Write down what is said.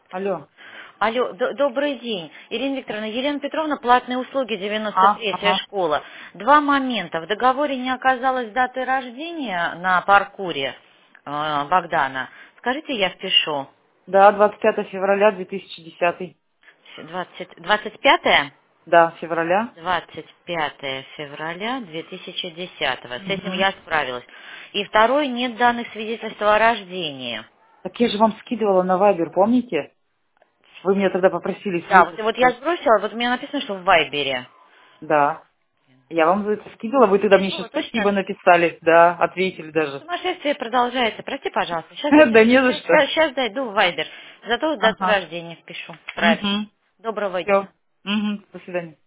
Алло. Алло, добрый день. Ирина Викторовна, Елена Петровна, платные услуги, Ага. 93-я школа. Два момента. В договоре не оказалось даты рождения на паркуре Богдана. Скажите, я впишу. Да, 25 февраля 2010. 25? Да, февраля. 25 февраля 2010. С этим Угу. я справилась. И второй, нет данных свидетельства о рождении. Так я же вам скидывала на Вайбер, помните? Вы меня тогда попросили Да, вот я свидетельство. сбросила, вот у меня написано, что в Вайбере. Да. Я вам за это скидывала, вы тогда мне еще Пришло, точно? спасибо написали. Да, ответили даже. Сумасшествие продолжается. Прости, пожалуйста. Да не за что. Сейчас дойду в Вайбер. Зато дату Ага. рождения впишу. Правильно. Угу. Доброго Все. дня. Угу. До свидания.